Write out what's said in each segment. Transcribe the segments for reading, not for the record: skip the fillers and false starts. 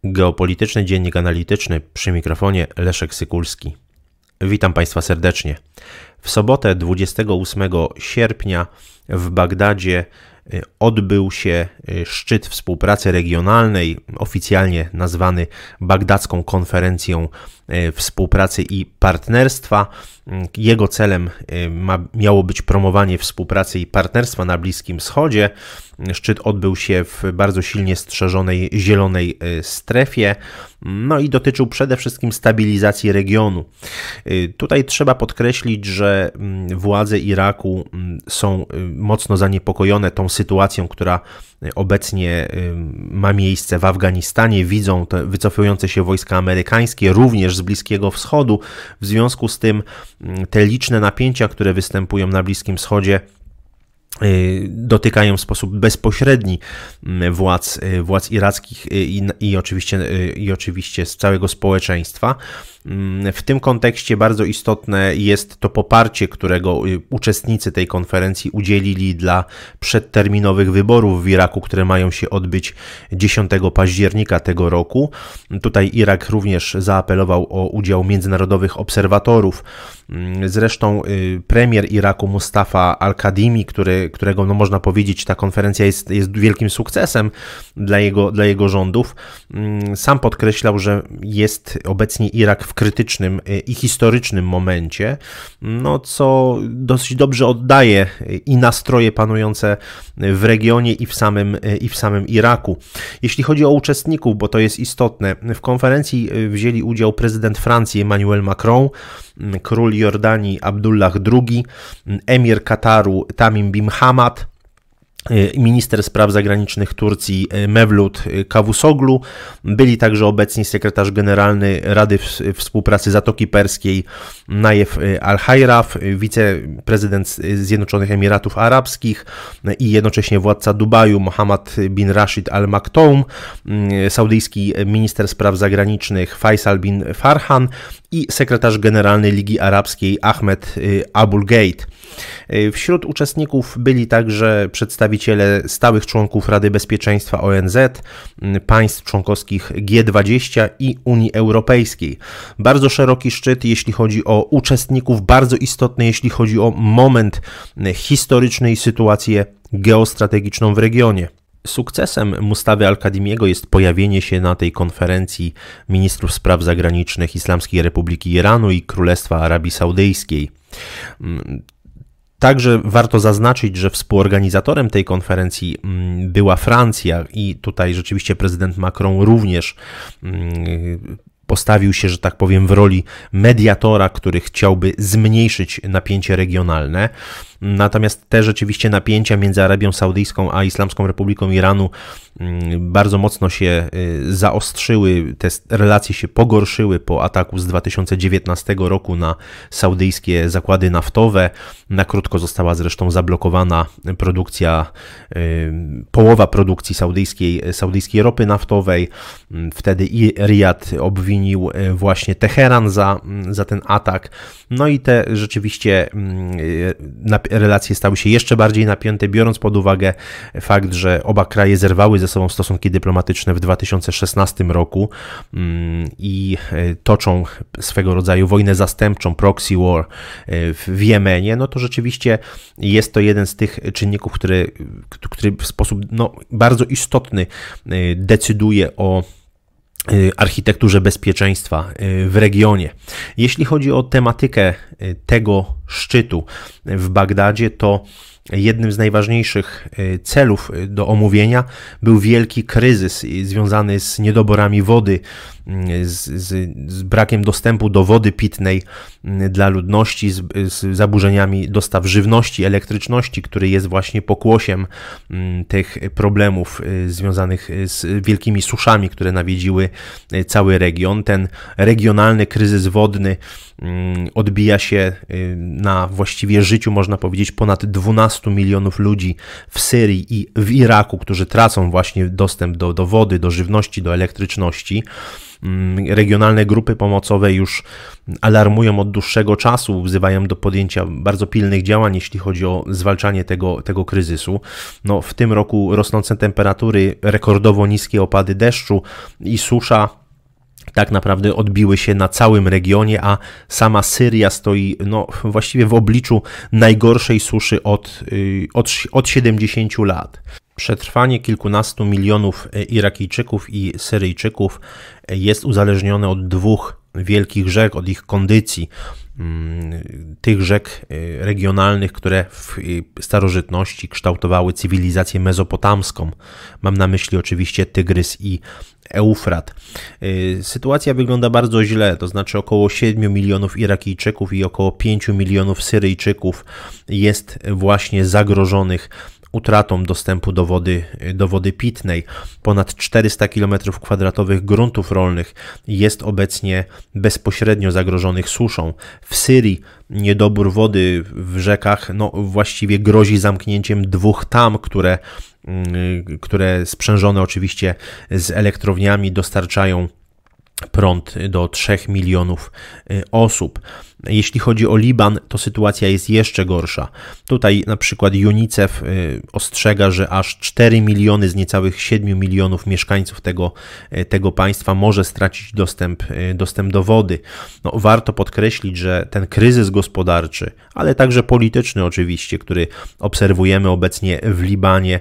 Geopolityczny Dziennik Analityczny, przy mikrofonie Leszek Sykulski. Witam Państwa serdecznie. W sobotę 28 sierpnia w Bagdadzie odbył się szczyt współpracy regionalnej, oficjalnie nazwany Bagdadzką Konferencją Współpracy i Partnerstwa. Jego celem miało być promowanie współpracy i partnerstwa na Bliskim Wschodzie. Szczyt odbył się w bardzo silnie strzeżonej zielonej strefie, no i dotyczył przede wszystkim stabilizacji regionu. Tutaj trzeba podkreślić, że władze Iraku są mocno zaniepokojone tą sytuacją, która obecnie ma miejsce w Afganistanie. Widzą te wycofujące się wojska amerykańskie, również z Bliskiego Wschodu. W związku z tym te liczne napięcia, które występują na Bliskim Wschodzie, dotykają w sposób bezpośredni władz irackich i oczywiście z całego społeczeństwa. W tym kontekście bardzo istotne jest to poparcie, którego uczestnicy tej konferencji udzielili dla przedterminowych wyborów w Iraku, które mają się odbyć 10 października tego roku. Tutaj Irak również zaapelował o udział międzynarodowych obserwatorów. Zresztą premier Iraku Mustafa Al-Kadhimi, którego można powiedzieć, ta konferencja jest wielkim sukcesem dla jego rządów, sam podkreślał, że jest obecnie Irak w krytycznym i historycznym momencie, no co dosyć dobrze oddaje i nastroje panujące w regionie i w samym Iraku. Jeśli chodzi o uczestników, bo to jest istotne, w konferencji wzięli udział prezydent Francji Emmanuel Macron, król Jordanii Abdullah II, emir Kataru Tamim bin Hamad, minister spraw zagranicznych Turcji Mevlut Cavusoglu. Byli także obecni sekretarz generalny Rady Współpracy Zatoki Perskiej Nayef Al-Hayraf, wiceprezydent Zjednoczonych Emiratów Arabskich i jednocześnie władca Dubaju Mohammed bin Rashid Al Maktoum, saudyjski minister spraw zagranicznych Faisal bin Farhan i sekretarz generalny Ligi Arabskiej Ahmed Abul-Gheit. Wśród uczestników byli także przedstawiciele stałych członków Rady Bezpieczeństwa ONZ, państw członkowskich G20 i Unii Europejskiej. Bardzo szeroki szczyt, jeśli chodzi o uczestników, bardzo istotny, jeśli chodzi o moment historyczny i sytuację geostrategiczną w regionie. Sukcesem Mustawy Al-Kadhimiego jest pojawienie się na tej konferencji ministrów spraw zagranicznych Islamskiej Republiki Iranu i Królestwa Arabii Saudyjskiej. Także warto zaznaczyć, że współorganizatorem tej konferencji była Francja i tutaj rzeczywiście prezydent Macron również postawił się, że tak powiem, w roli mediatora, który chciałby zmniejszyć napięcie regionalne. Natomiast te rzeczywiście napięcia między Arabią Saudyjską a Islamską Republiką Iranu bardzo mocno się zaostrzyły, te relacje się pogorszyły po ataku z 2019 roku na saudyjskie zakłady naftowe. Na krótko została zresztą zablokowana połowa produkcji saudyjskiej ropy naftowej. Wtedy i Riyad obwinił właśnie Teheran za ten atak. No i te rzeczywiście relacje stały się jeszcze bardziej napięte, biorąc pod uwagę fakt, że oba kraje zerwały ze sobą stosunki dyplomatyczne w 2016 roku i toczą swego rodzaju wojnę zastępczą, proxy war w Jemenie, no to rzeczywiście jest to jeden z tych czynników, który w sposób bardzo istotny decyduje o architekturze bezpieczeństwa w regionie. Jeśli chodzi o tematykę tego szczytu w Bagdadzie, to jednym z najważniejszych celów do omówienia był wielki kryzys związany z niedoborami wody, z brakiem dostępu do wody pitnej dla ludności, z zaburzeniami dostaw żywności, elektryczności, który jest właśnie pokłosiem tych problemów związanych z wielkimi suszami, które nawiedziły cały region. Ten regionalny kryzys wodny odbija się na właściwie życiu, można powiedzieć, ponad 12 milionów ludzi w Syrii i w Iraku, którzy tracą właśnie dostęp do wody, do żywności, do elektryczności. Regionalne grupy pomocowe już alarmują od dłuższego czasu, wzywają do podjęcia bardzo pilnych działań, jeśli chodzi o zwalczanie tego kryzysu. No, w tym roku rosnące temperatury, rekordowo niskie opady deszczu i susza tak naprawdę odbiły się na całym regionie, a sama Syria stoi właściwie w obliczu najgorszej suszy od 70 lat. Przetrwanie kilkunastu milionów Irakijczyków i Syryjczyków jest uzależnione od dwóch wielkich rzek, od ich kondycji, tych rzek regionalnych, które w starożytności kształtowały cywilizację mezopotamską. Mam na myśli oczywiście Tygrys i Eufrat. Sytuacja wygląda bardzo źle, to znaczy około 7 milionów Irakijczyków i około 5 milionów Syryjczyków jest właśnie zagrożonych utratą dostępu do wody pitnej. Ponad 400 km² gruntów rolnych jest obecnie bezpośrednio zagrożonych suszą. W Syrii niedobór wody w rzekach właściwie grozi zamknięciem 2 tam, które sprzężone oczywiście z elektrowniami dostarczają prąd do 3 milionów osób. Jeśli chodzi o Liban, to sytuacja jest jeszcze gorsza. Tutaj na przykład UNICEF ostrzega, że aż 4 miliony z niecałych 7 milionów mieszkańców tego państwa może stracić dostęp do wody. Warto podkreślić, że ten kryzys gospodarczy, ale także polityczny oczywiście, który obserwujemy obecnie w Libanie,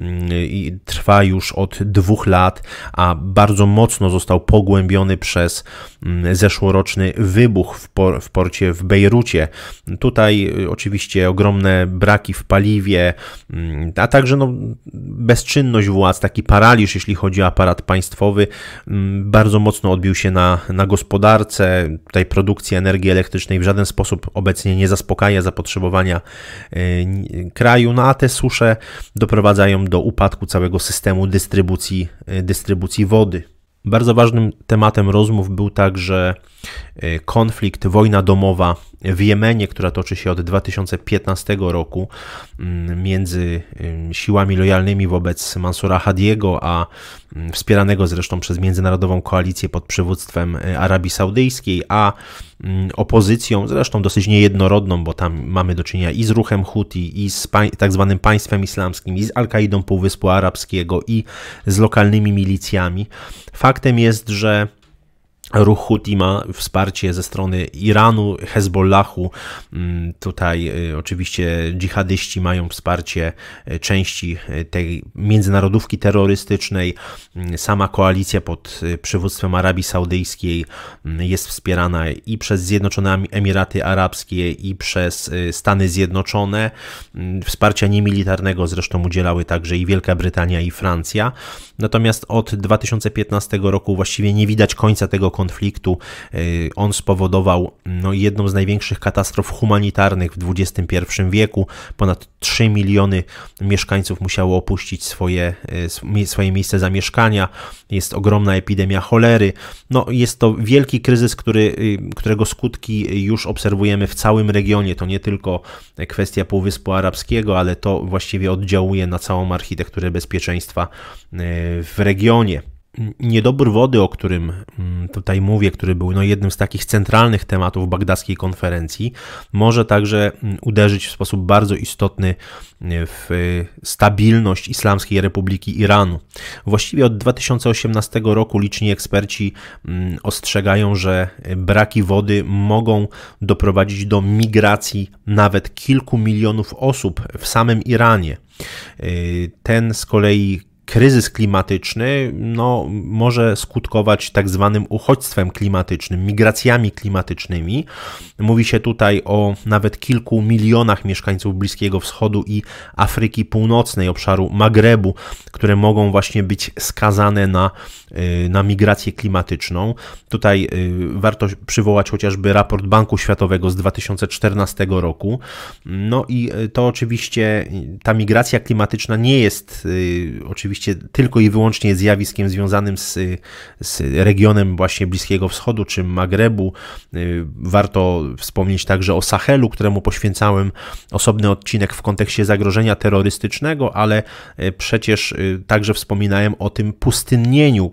trwa już od 2 lat, a bardzo mocno został pogłębiony przez zeszłoroczny wybuch w porcie w Bejrucie. Tutaj oczywiście ogromne braki w paliwie, a także bezczynność władz, taki paraliż, jeśli chodzi o aparat państwowy, bardzo mocno odbił się na gospodarce. Tutaj produkcja energii elektrycznej w żaden sposób obecnie nie zaspokaja zapotrzebowania kraju, a te susze doprowadzają do upadku całego systemu dystrybucji wody. Bardzo ważnym tematem rozmów był także konflikt, wojna domowa w Jemenie, która toczy się od 2015 roku między siłami lojalnymi wobec Mansura Hadiego, a wspieranego zresztą przez międzynarodową koalicję pod przywództwem Arabii Saudyjskiej, a opozycją, zresztą dosyć niejednorodną, bo tam mamy do czynienia i z ruchem Huti, i z tak zwanym państwem islamskim, i z Al-Kaidą Półwyspu Arabskiego, i z lokalnymi milicjami. Faktem jest, że ruch Huti ma wsparcie ze strony Iranu, Hezbollahu. Tutaj oczywiście dżihadyści mają wsparcie części tej międzynarodówki terrorystycznej. Sama koalicja pod przywództwem Arabii Saudyjskiej jest wspierana i przez Zjednoczone Emiraty Arabskie, i przez Stany Zjednoczone. Wsparcia niemilitarnego zresztą udzielały także i Wielka Brytania, i Francja. Natomiast od 2015 roku właściwie nie widać końca tego konfliktu. On spowodował jedną z największych katastrof humanitarnych w XXI wieku. Ponad 3 miliony mieszkańców musiało opuścić swoje miejsce zamieszkania. Jest ogromna epidemia cholery. Jest to wielki kryzys, którego skutki już obserwujemy w całym regionie. To nie tylko kwestia Półwyspu Arabskiego, ale to właściwie oddziałuje na całą architekturę bezpieczeństwa w regionie. Niedobór wody, o którym tutaj mówię, który był jednym z takich centralnych tematów bagdackiej konferencji, może także uderzyć w sposób bardzo istotny w stabilność Islamskiej Republiki Iranu. Właściwie od 2018 roku liczni eksperci ostrzegają, że braki wody mogą doprowadzić do migracji nawet kilku milionów osób w samym Iranie. Ten z kolei kryzys klimatyczny może skutkować tak zwanym uchodźstwem klimatycznym, migracjami klimatycznymi. Mówi się tutaj o nawet kilku milionach mieszkańców Bliskiego Wschodu i Afryki Północnej, obszaru Magrebu, które mogą właśnie być skazane na migrację klimatyczną. Tutaj warto przywołać chociażby raport Banku Światowego z 2014 roku. I to oczywiście ta migracja klimatyczna nie jest oczywiście tylko i wyłącznie zjawiskiem związanym z regionem właśnie Bliskiego Wschodu czy Magrebu. Warto wspomnieć także o Sahelu, któremu poświęcałem osobny odcinek w kontekście zagrożenia terrorystycznego, ale przecież także wspominałem o tym pustynnieniu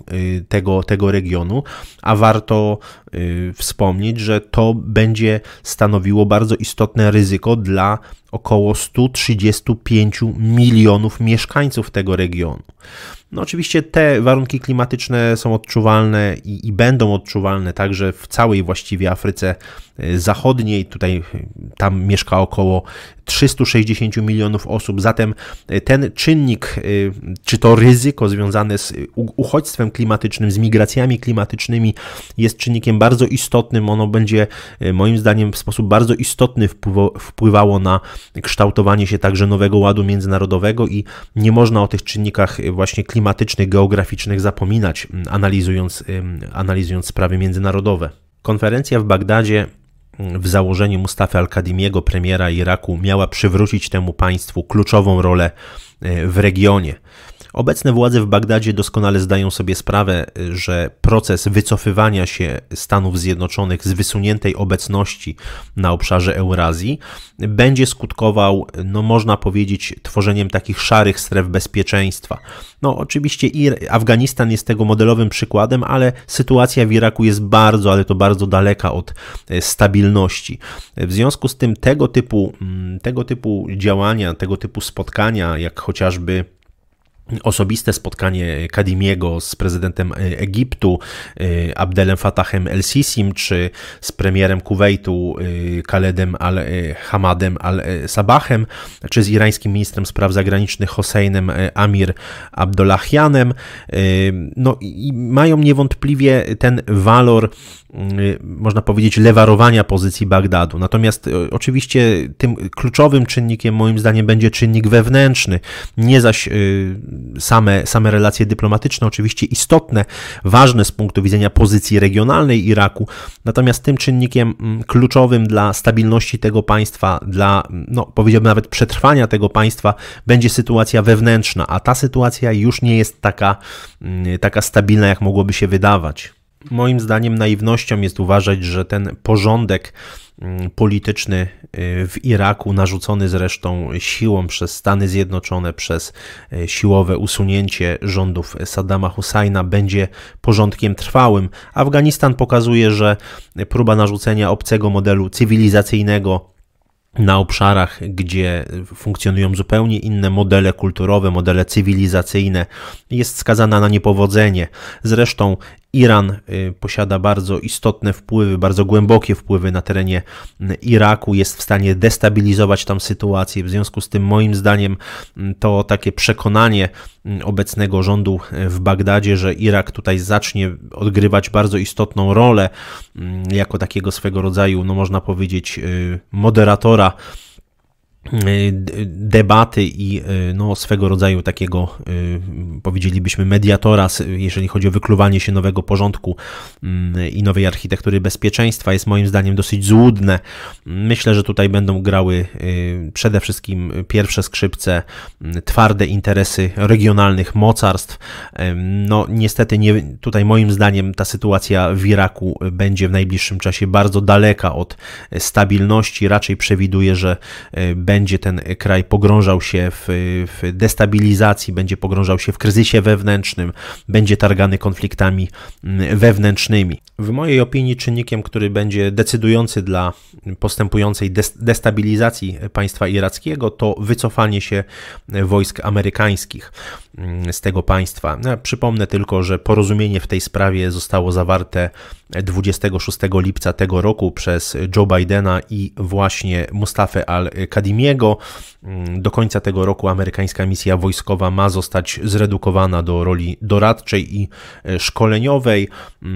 tego regionu, a warto wspomnieć, że to będzie stanowiło bardzo istotne ryzyko dla około 135 milionów mieszkańców tego regionu. No oczywiście te warunki klimatyczne są odczuwalne i będą odczuwalne także w całej właściwie Afryce Zachodniej. Tam mieszka około 360 milionów osób, zatem ten czynnik, czy to ryzyko związane z uchodźstwem klimatycznym, z migracjami klimatycznymi jest czynnikiem bardzo istotnym. Ono będzie moim zdaniem w sposób bardzo istotny wpływało na kształtowanie się także nowego ładu międzynarodowego i nie można o tych czynnikach właśnie klimatycznych, geograficznych zapominać, analizując sprawy międzynarodowe. Konferencja w Bagdadzie w założeniu Mustafy al-Kadimiego, premiera Iraku, miała przywrócić temu państwu kluczową rolę w regionie. Obecne władze w Bagdadzie doskonale zdają sobie sprawę, że proces wycofywania się Stanów Zjednoczonych z wysuniętej obecności na obszarze Eurazji będzie skutkował, można powiedzieć, tworzeniem takich szarych stref bezpieczeństwa. Oczywiście Afganistan jest tego modelowym przykładem, ale sytuacja w Iraku jest ale to bardzo daleka od stabilności. W związku z tym tego typu działania, tego typu spotkania, jak chociażby osobiste spotkanie Kadimiego z prezydentem Egiptu Abdelem Fattahem el-Sisim, czy z premierem Kuwejtu Khaledem al-Hamadem al-Sabahem, czy z irańskim ministrem spraw zagranicznych Hosseinem Amir Abdollahianem, i mają niewątpliwie ten walor, można powiedzieć, lewarowania pozycji Bagdadu. Natomiast oczywiście tym kluczowym czynnikiem moim zdaniem będzie czynnik wewnętrzny, nie zaś same relacje dyplomatyczne, oczywiście istotne, ważne z punktu widzenia pozycji regionalnej Iraku, natomiast tym czynnikiem kluczowym dla stabilności tego państwa, dla, powiedziałbym nawet przetrwania tego państwa, będzie sytuacja wewnętrzna, a ta sytuacja już nie jest taka stabilna, jak mogłoby się wydawać. Moim zdaniem naiwnością jest uważać, że ten porządek polityczny w Iraku, narzucony zresztą siłą przez Stany Zjednoczone, przez siłowe usunięcie rządów Saddama Husajna, będzie porządkiem trwałym. Afganistan pokazuje, że próba narzucenia obcego modelu cywilizacyjnego na obszarach, gdzie funkcjonują zupełnie inne modele kulturowe, modele cywilizacyjne, jest skazana na niepowodzenie. Zresztą Iran posiada bardzo istotne wpływy, bardzo głębokie wpływy na terenie Iraku, jest w stanie destabilizować tam sytuację. W związku z tym moim zdaniem to takie przekonanie obecnego rządu w Bagdadzie, że Irak tutaj zacznie odgrywać bardzo istotną rolę jako takiego swego rodzaju, można powiedzieć, moderatora debaty i swego rodzaju takiego, powiedzielibyśmy, mediatora, jeżeli chodzi o wykluwanie się nowego porządku i nowej architektury bezpieczeństwa, jest moim zdaniem dosyć złudne. Myślę, że tutaj będą grały przede wszystkim pierwsze skrzypce twarde interesy regionalnych mocarstw. Niestety tutaj moim zdaniem ta sytuacja w Iraku będzie w najbliższym czasie bardzo daleka od stabilności. Raczej przewiduję, że będzie ten kraj pogrążał się w destabilizacji, będzie pogrążał się w kryzysie wewnętrznym, będzie targany konfliktami wewnętrznymi. W mojej opinii czynnikiem, który będzie decydujący dla postępującej destabilizacji państwa irackiego, to wycofanie się wojsk amerykańskich z tego państwa. Przypomnę tylko, że porozumienie w tej sprawie zostało zawarte 26 lipca tego roku przez Joe Bidena i właśnie Mustafę al-Kadimiego. Do końca tego roku amerykańska misja wojskowa ma zostać zredukowana do roli doradczej i szkoleniowej.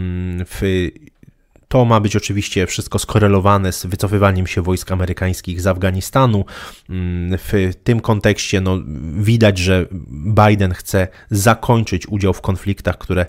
To ma być oczywiście wszystko skorelowane z wycofywaniem się wojsk amerykańskich z Afganistanu. W tym kontekście widać, że Biden chce zakończyć udział w konfliktach, które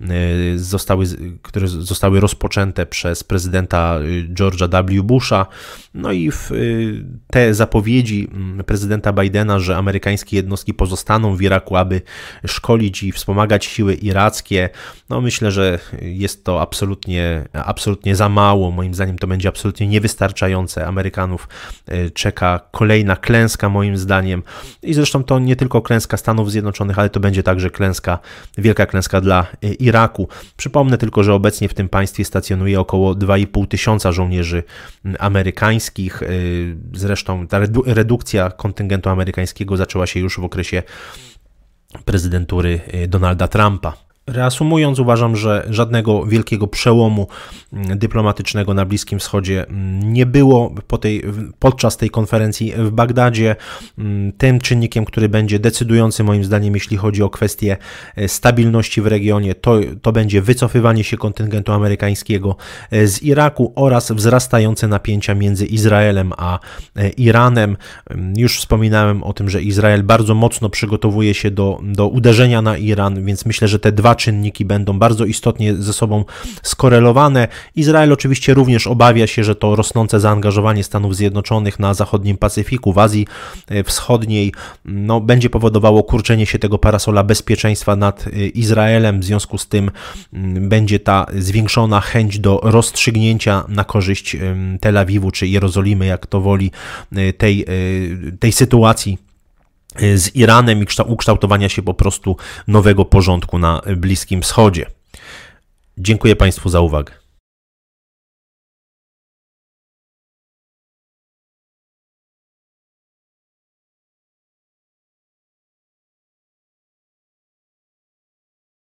zostały rozpoczęte przez prezydenta George'a W. Busha. I te zapowiedzi prezydenta Bidena, że amerykańskie jednostki pozostaną w Iraku, aby szkolić i wspomagać siły irackie, myślę, że jest to absolutnie absolutnie za mało, moim zdaniem to będzie absolutnie niewystarczające. Amerykanów czeka kolejna klęska, moim zdaniem, i zresztą to nie tylko klęska Stanów Zjednoczonych, ale to będzie także wielka klęska dla Iraku. Przypomnę tylko, że obecnie w tym państwie stacjonuje około 2,5 tysiąca żołnierzy amerykańskich. Zresztą ta redukcja kontyngentu amerykańskiego zaczęła się już w okresie prezydentury Donalda Trumpa. Reasumując, uważam, że żadnego wielkiego przełomu dyplomatycznego na Bliskim Wschodzie nie było podczas tej konferencji w Bagdadzie. Tym czynnikiem, który będzie decydujący moim zdaniem, jeśli chodzi o kwestię stabilności w regionie, to będzie wycofywanie się kontyngentu amerykańskiego z Iraku oraz wzrastające napięcia między Izraelem a Iranem. Już wspominałem o tym, że Izrael bardzo mocno przygotowuje się do uderzenia na Iran, więc myślę, że te dwa czynniki będą bardzo istotnie ze sobą skorelowane. Izrael oczywiście również obawia się, że to rosnące zaangażowanie Stanów Zjednoczonych na zachodnim Pacyfiku, w Azji Wschodniej, będzie powodowało kurczenie się tego parasola bezpieczeństwa nad Izraelem. W związku z tym będzie ta zwiększona chęć do rozstrzygnięcia na korzyść Tel Awiwu czy Jerozolimy, jak to woli, tej sytuacji z Iranem i ukształtowania się po prostu nowego porządku na Bliskim Wschodzie. Dziękuję Państwu za uwagę.